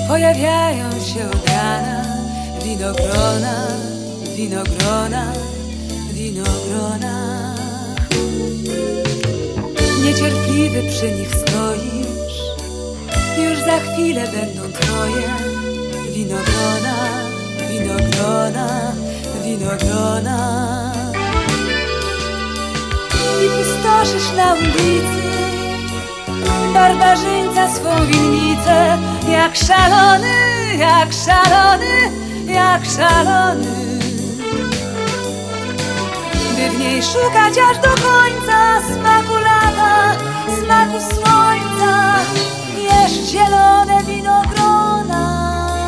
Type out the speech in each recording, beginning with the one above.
Pojawiają się od rana winogrona, winogrona, winogrona. Niecierpliwy przy nich stoisz, już za chwilę będą twoje winogrona, winogrona, winogrona. I pustoszysz na ulicy barbarzyńca swą winnicę, jak szalony, jak szalony, jak szalony, by w niej szukać aż do końca smaku lata, smaku słońca. Jesz zielone winogrona.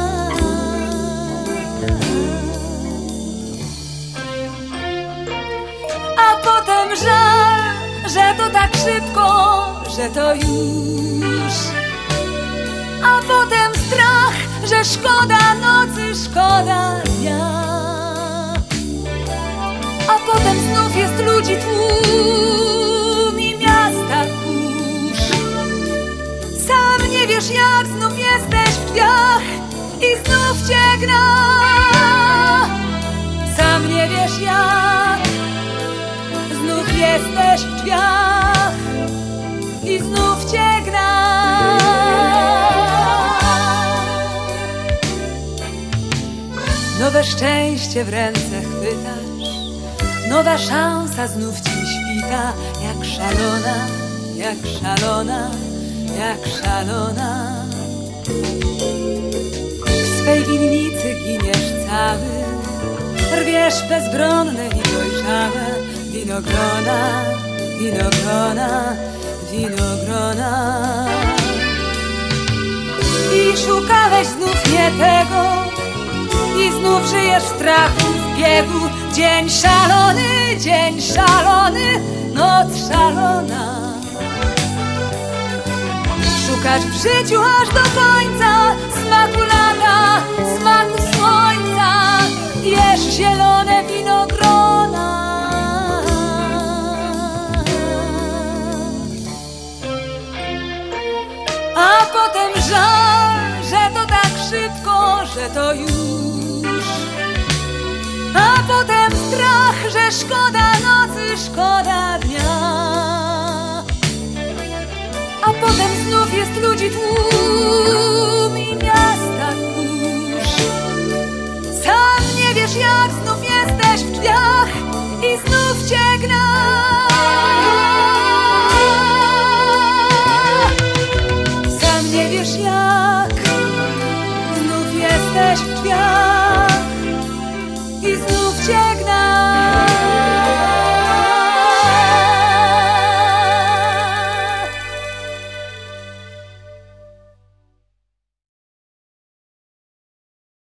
A potem żal, że to tak szybko, że to już. A potem strach, że szkoda nocy, szkoda dnia. A potem znów jest ludzi tłum i miasta kurz. Sam nie wiesz jak, znów jesteś w drzwiach i znów cię gna. Sam nie wiesz jak, znów jesteś w drzwiach i znów cię gna. Nowe szczęście w ręce chwytasz, nowa szansa znów ci świta, jak szalona, jak szalona, jak szalona. W swej winnicy giniesz cały, rwiesz bezbronne i dojrzałe winogrona, winogrona, winogrona. I szukałeś znów nie tego, i znów żyjesz w strachu, w biegu. Dzień szalony, noc szalona. Szukasz w życiu aż do końca smaku lata, smaku słońca. Jesz zielone winogrona. A potem żal, że to tak szybko, że to już. A potem strach, że szkoda nocy, szkoda dnia. A potem znów jest ludzi tłum i miasta kurz. Sam nie wiesz jak, znów jesteś w drzwiach i znów cię gna. Sam nie wiesz jak, znów jesteś w drzwiach i znów cię